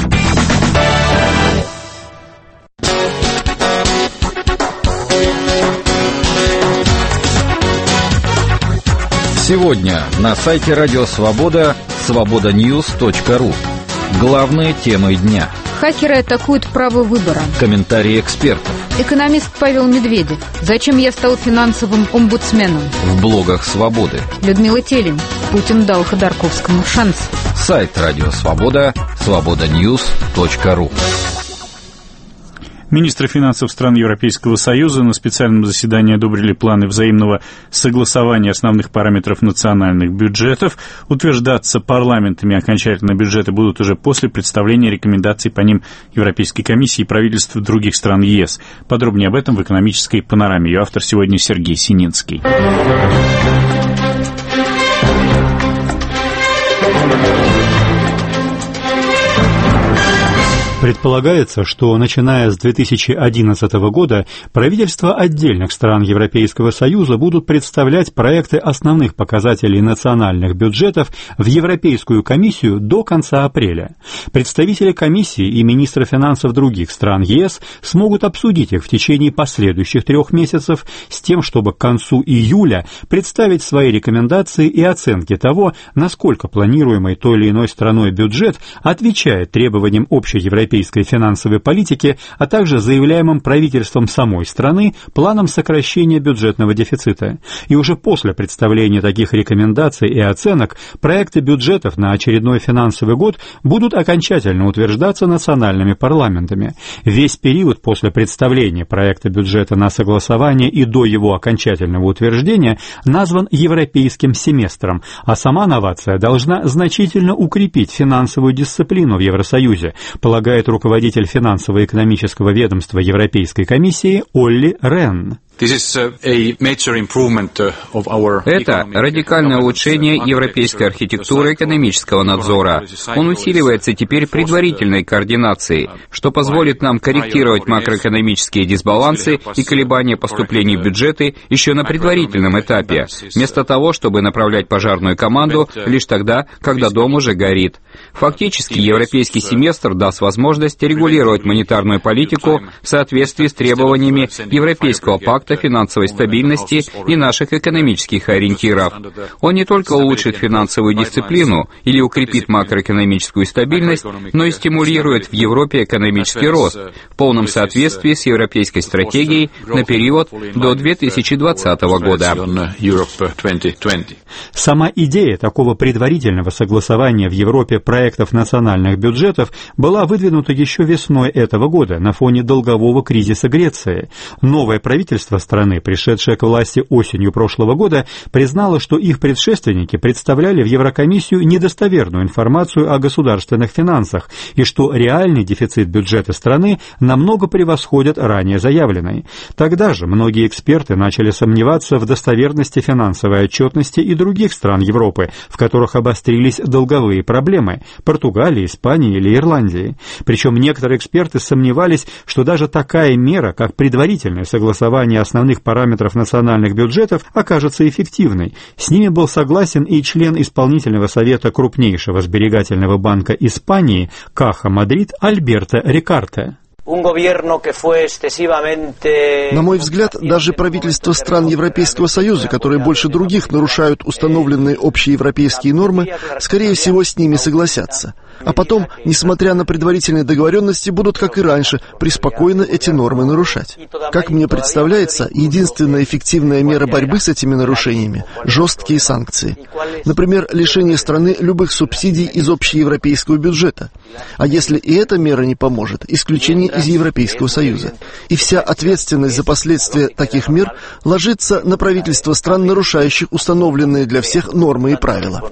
Сегодня на сайте Радио Свобода свобода ньюс точка ру. Главные темы дня. Хакеры атакуют право выбора. Комментарии экспертов. Экономист Павел Медведев. Зачем я стал финансовым омбудсменом? В блогах Свободы. Людмила Телень. Путин дал Ходорковскому шанс. Сайт Радио Свобода свобода ньюс точка ру. Министры финансов стран Европейского Союза на специальном заседании одобрили планы взаимного согласования основных параметров национальных бюджетов. Утверждаться парламентами окончательно бюджеты будут уже после представления рекомендаций по ним Европейской комиссии и правительств других стран ЕС. Подробнее об этом в экономической панораме. Ее автор сегодня Сергей Сининский. Предполагается, что начиная с две тысячи одиннадцатого года правительства отдельных стран Европейского Союза будут представлять проекты основных показателей национальных бюджетов в Европейскую комиссию до конца апреля. Представители комиссии и министры финансов других стран ЕС смогут обсудить их в течение последующих трех месяцев с тем, чтобы к концу июля представить свои рекомендации и оценки того, насколько планируемый той или иной страной бюджет отвечает требованиям общеевропейской финансовой политики, а также заявляемым правительством самой страны планом сокращения бюджетного дефицита. И уже после представления таких рекомендаций и оценок проекты бюджетов на очередной финансовый год будут окончательно утверждаться национальными парламентами. Весь период после представления проекта бюджета на согласование и до его окончательного утверждения назван европейским семестром, а сама новация должна значительно укрепить финансовую дисциплину в Евросоюзе, полагает руководитель финансово-экономического ведомства Европейской комиссии Олли Ренн. Это радикальное улучшение европейской архитектуры экономического надзора. Он усиливается теперь предварительной координацией, что позволит нам корректировать макроэкономические дисбалансы и колебания поступлений в бюджеты еще на предварительном этапе, вместо того, чтобы направлять пожарную команду лишь тогда, когда дом уже горит. Фактически, европейский семестр даст возможность регулировать монетарную политику в соответствии с требованиями Европейского пакта финансовой стабильности и наших экономических ориентиров. Он не только улучшит финансовую дисциплину или укрепит макроэкономическую стабильность, но и стимулирует в Европе экономический рост в полном соответствии с европейской стратегией на период до две тысячи двадцатого года. Сама идея такого предварительного согласования в Европе проектов национальных бюджетов была выдвинута еще весной этого года на фоне долгового кризиса Греции. Новое правительство страны, пришедшее к власти осенью прошлого года, признало, что их предшественники представляли в Еврокомиссию недостоверную информацию о государственных финансах и что реальный дефицит бюджета страны намного превосходит ранее заявленный. Тогда же многие эксперты начали сомневаться в достоверности финансовой отчетности и других стран Европы, в которых обострились долговые проблемы – Португалии, Испании или Ирландии. Причем некоторые эксперты сомневались, что даже такая мера, как предварительное согласование основных параметров национальных бюджетов, окажется эффективной. С ними был согласен и член исполнительного совета крупнейшего сберегательного банка Испании Каха Мадрид Альберто Рикарте. На мой взгляд, даже правительства стран Европейского Союза, которые больше других нарушают установленные общеевропейские нормы, скорее всего, с ними согласятся. А потом, несмотря на предварительные договоренности, будут, как и раньше, преспокойно эти нормы нарушать. Как мне представляется, единственная эффективная мера борьбы с этими нарушениями – жесткие санкции. Например, лишение страны любых субсидий из общеевропейского бюджета. А если и эта мера не поможет, исключение из Европейского Союза. И вся ответственность за последствия таких мер ложится на правительства стран, нарушающих установленные для всех нормы и правила.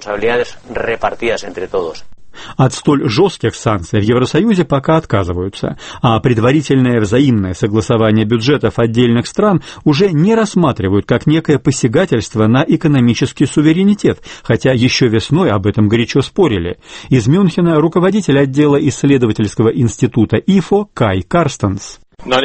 От столь жестких санкций в Евросоюзе пока отказываются, а предварительное взаимное согласование бюджетов отдельных стран уже не рассматривают как некое посягательство на экономический суверенитет, хотя еще весной об этом горячо спорили. Из Мюнхена руководитель отдела исследовательского института ИФО Кай Карстенс.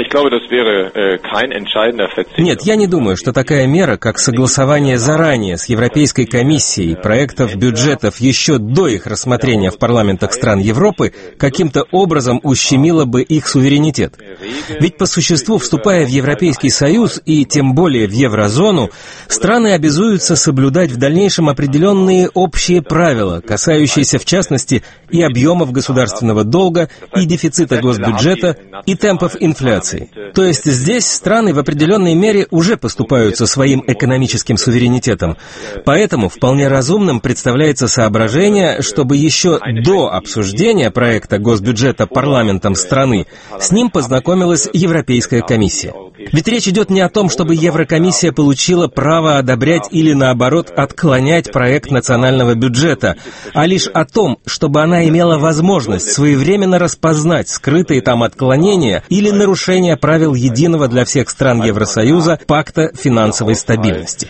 Нет, я не думаю, что такая мера, как согласование заранее с Европейской комиссией проектов бюджетов еще до их рассмотрения в парламентах стран Европы, каким-то образом ущемила бы их суверенитет. Ведь по существу, вступая в Европейский Союз и тем более в еврозону, страны обязуются соблюдать в дальнейшем определенные общие правила, касающиеся в частности и объемов государственного долга, и дефицита госбюджета, и темпов инфляции. То есть здесь страны в определенной мере уже поступаются своим экономическим суверенитетом. Поэтому вполне разумным представляется соображение, чтобы еще до обсуждения проекта госбюджета парламентом страны с ним познакомилась Европейская комиссия. Ведь речь идет не о том, чтобы Еврокомиссия получила право одобрять или, наоборот, отклонять проект национального бюджета, а лишь о том, чтобы она имела возможность своевременно распознать скрытые там отклонения или нарушения правил единого для всех стран Евросоюза пакта финансовой стабильности.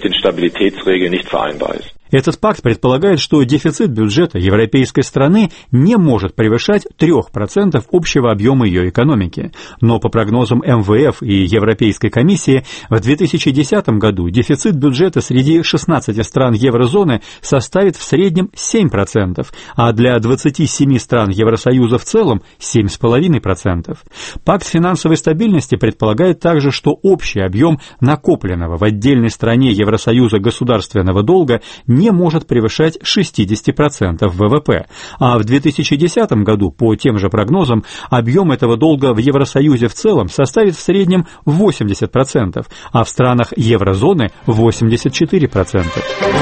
Этот пакт предполагает, что дефицит бюджета европейской страны не может превышать три процента общего объема ее экономики. Но по прогнозам эм вэ эф и Европейской комиссии, в две тысячи десятом году дефицит бюджета среди шестнадцати стран еврозоны составит в среднем семь процентов, а для двадцати семи стран Евросоюза в целом семь целых пять десятых процента. Пакт финансовой стабильности предполагает также, что общий объем накопленного в отдельной стране Евросоюза государственного долга не может превышать шестьдесят процентов вэ вэ пэ, а в две тысячи десятом году, по тем же прогнозам, объем этого долга в Евросоюзе в целом составит в среднем восемьдесят процентов, а в странах еврозоны восемьдесят четыре процента.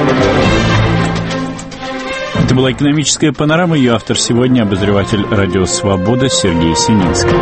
Это была экономическая панорама, ее автор сегодня обозреватель «Радио Свобода» Сергей Сининский.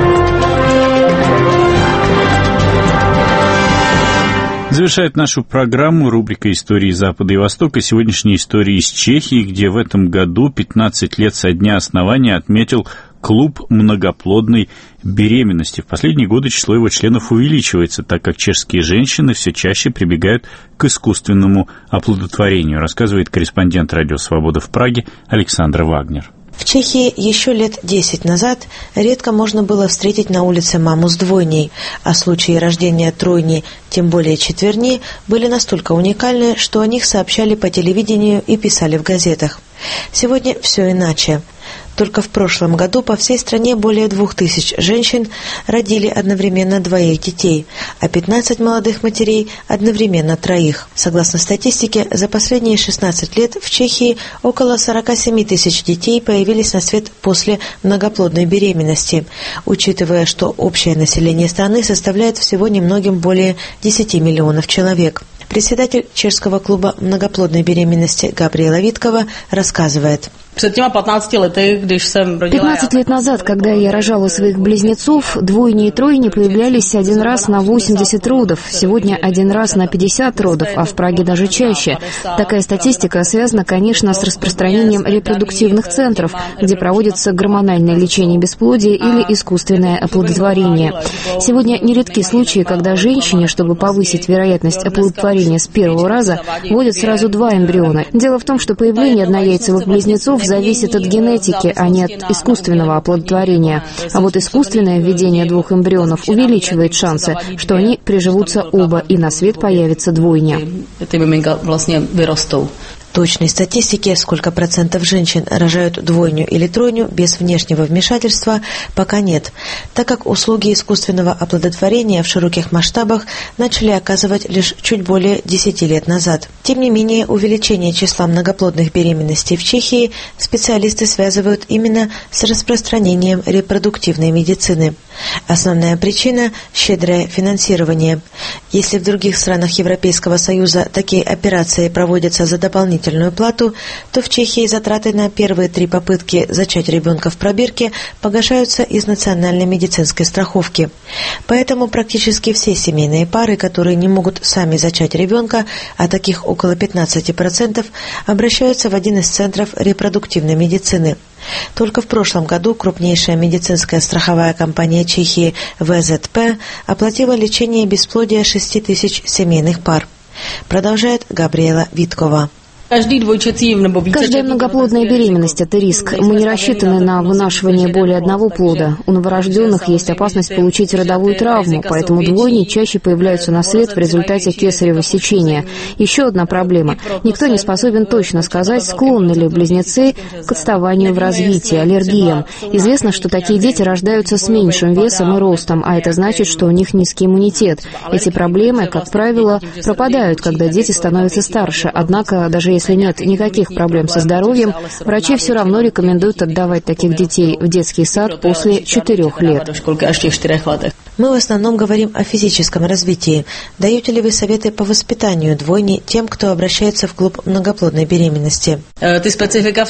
Завершает нашу программу рубрика «Истории Запада и Востока». Сегодняшняя история из Чехии, где в этом году пятнадцать лет со дня основания отметил клуб многоплодной беременности. В последние годы число его членов увеличивается, так как чешские женщины все чаще прибегают к искусственному оплодотворению, рассказывает корреспондент «Радио Свобода» в Праге Александра Вагнер. В Чехии еще лет десять назад редко можно было встретить на улице маму с двойней, а случаи рождения тройни, тем более четверни, были настолько уникальны, что о них сообщали по телевидению и писали в газетах. Сегодня все иначе. Только в прошлом году по всей стране более двух тысяч женщин родили одновременно двоих детей, а пятнадцать молодых матерей одновременно троих. Согласно статистике, за последние шестнадцать лет в Чехии около сорок семь тысяч детей появились на свет после многоплодной беременности, учитывая, что общее население страны составляет всего немногим более десяти миллионов человек. Председатель чешского клуба многоплодной беременности Габриэла Виткова рассказывает. пятнадцать лет назад, когда я рожала своих близнецов, двойни и тройни появлялись один раз на восемьдесят родов, сегодня один раз на пятьдесят родов, а в Праге даже чаще. Такая статистика связана, конечно, с распространением репродуктивных центров, где проводится гормональное лечение бесплодия или искусственное оплодотворение. Сегодня нередки случаи, когда женщине, чтобы повысить вероятность оплодотворения с первого раза, вводят сразу два эмбриона. Дело в том, что появление однояйцевых близнецов зависит от генетики, а не от искусственного оплодотворения. А вот искусственное введение двух эмбрионов увеличивает шансы, что они приживутся оба, и на свет появится двойня. Точной статистики, сколько процентов женщин рожают двойню или тройню без внешнего вмешательства, пока нет, так как услуги искусственного оплодотворения в широких масштабах начали оказывать лишь чуть более десяти лет назад. Тем не менее, увеличение числа многоплодных беременностей в Чехии специалисты связывают именно с распространением репродуктивной медицины. Основная причина – щедрое финансирование. Если в других странах Европейского Союза такие операции проводятся за дополнительную плату, то в Чехии затраты на первые три попытки зачать ребенка в пробирке погашаются из национальной медицинской страховки. Поэтому практически все семейные пары, которые не могут сами зачать ребенка, а таких около пятнадцати процентов, обращаются в один из центров репродуктивной медицины. Только в прошлом году крупнейшая медицинская страховая компания Чехии вэ зет пэ оплатила лечение бесплодия шести тысяч семейных пар. Продолжает Габриэла Виткова. Каждая многоплодная беременность – это риск. Мы не рассчитаны на вынашивание более одного плода. У новорожденных есть опасность получить родовую травму, поэтому двойни чаще появляются на свет в результате кесарево сечения. Еще одна проблема. Никто не способен точно сказать, склонны ли близнецы к отставанию в развитии, аллергиям. Известно, что такие дети рождаются с меньшим весом и ростом, а это значит, что у них низкий иммунитет. Эти проблемы, как правило, пропадают, когда дети становятся старше. Однако, даже если нет никаких проблем со здоровьем, врачи все равно рекомендуют отдавать таких детей в детский сад после четырех лет. Мы в основном говорим о физическом развитии. Даете ли вы советы по воспитанию двойни тем, кто обращается в клуб многоплодной беременности? Специфика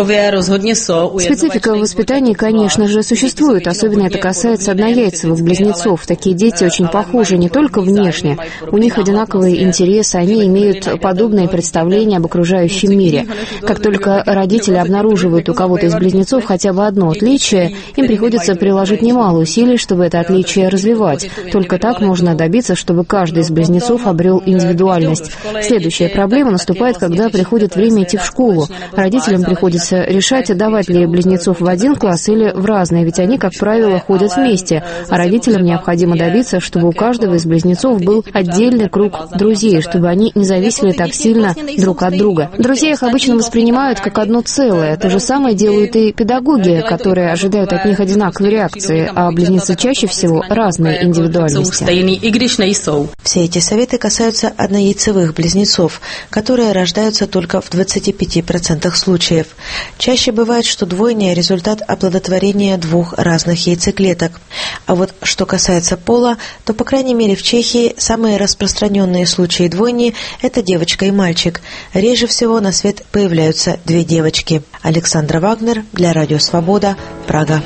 в воспитании, конечно же, существует. Особенно это касается однояйцевых близнецов. Такие дети очень похожи не только внешне. У них одинаковые интересы, они имеют подобные представления об окружающем мире. Как только родители обнаруживают у кого-то из близнецов хотя бы одно отличие, им приходится приложить немало усилий, чтобы это отличие развивать. Только так можно добиться, чтобы каждый из близнецов обрел индивидуальность. Следующая проблема наступает, когда приходит время идти в школу. Родителям приходится решать, отдавать ли близнецов в один класс или в разные, ведь они, как правило, ходят вместе, а родителям необходимо добиться, чтобы у каждого из близнецов был отдельный круг друзей, чтобы они не зависели так сильно друг от друга. Друзья их обычно воспринимают как одно целое. То же самое делают и педагоги, которые ожидают от них одинаковой реакции, а близнецы чаще всего разные индивидуальности. Все эти советы касаются однояйцевых близнецов, которые рождаются только в двадцати пяти процентах случаев. Чаще бывает, что двойня – результат оплодотворения двух разных яйцеклеток. А вот что касается пола, то, по крайней мере, в Чехии самые распространенные случаи двойни – это девочка и мальчик. Реже всего на свет появляются две девочки. Александра Вагнер для Радио Свобода, Прага.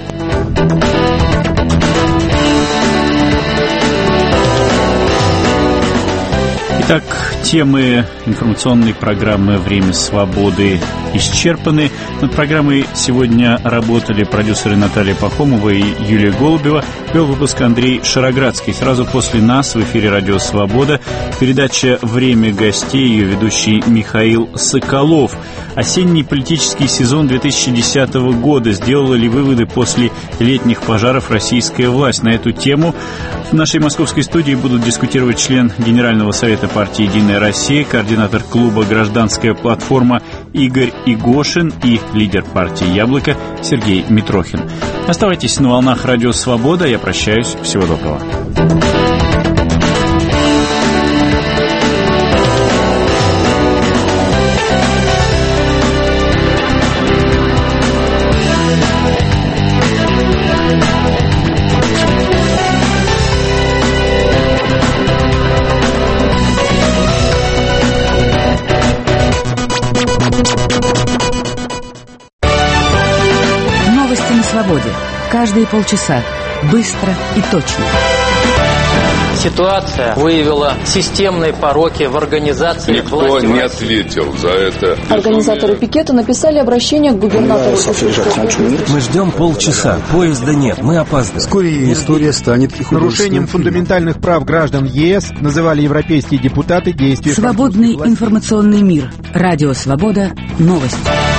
Итак, темы информационной программы «Время свободы» исчерпаны. Над программой сегодня работали продюсеры Наталья Пахомова и Юлия Голубева. Вел выпуск Андрей Шароградский. Сразу после нас в эфире «Радио Свобода» передача «Время гостей», ее ведущий Михаил Соколов. Осенний политический сезон две тысячи десятого года. Сделала ли выводы после летних пожаров российская власть? На эту тему в нашей московской студии будут дискутировать член Генерального совета партии «Единая Россия», координатор клуба «Гражданская платформа» Игорь Игошин и лидер партии «Яблоко» Сергей Митрохин. Оставайтесь на волнах «Радио Свобода». Я прощаюсь. Всего доброго. Каждые полчаса. Быстро и точно. Ситуация выявила системные пороки в организации. Никто власти не ответил за это. Организаторы пикета написали обращение к губернатору. Мы ждем полчаса. Поезда нет. Мы опаздываем. Вскоре история станет нарушением фундаментальных прав граждан ЕС, называли европейские депутаты действия. Свободный информационный мир. Радио Свобода. Новости.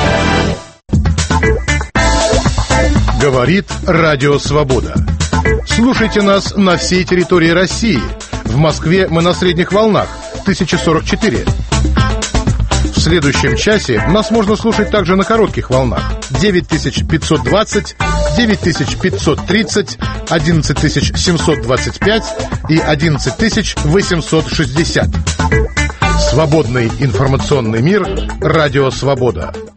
Говорит Радио Свобода. Слушайте нас на всей территории России. В Москве мы на средних волнах тысяча сорок четыре. В следующем часе нас можно слушать также на коротких волнах. девять тысяч пятьсот двадцать, девять тысяч пятьсот тридцать, одиннадцать тысяч семьсот двадцать пять и одиннадцать тысяч восемьсот шестьдесят. Свободный информационный мир. Радио «Свобода».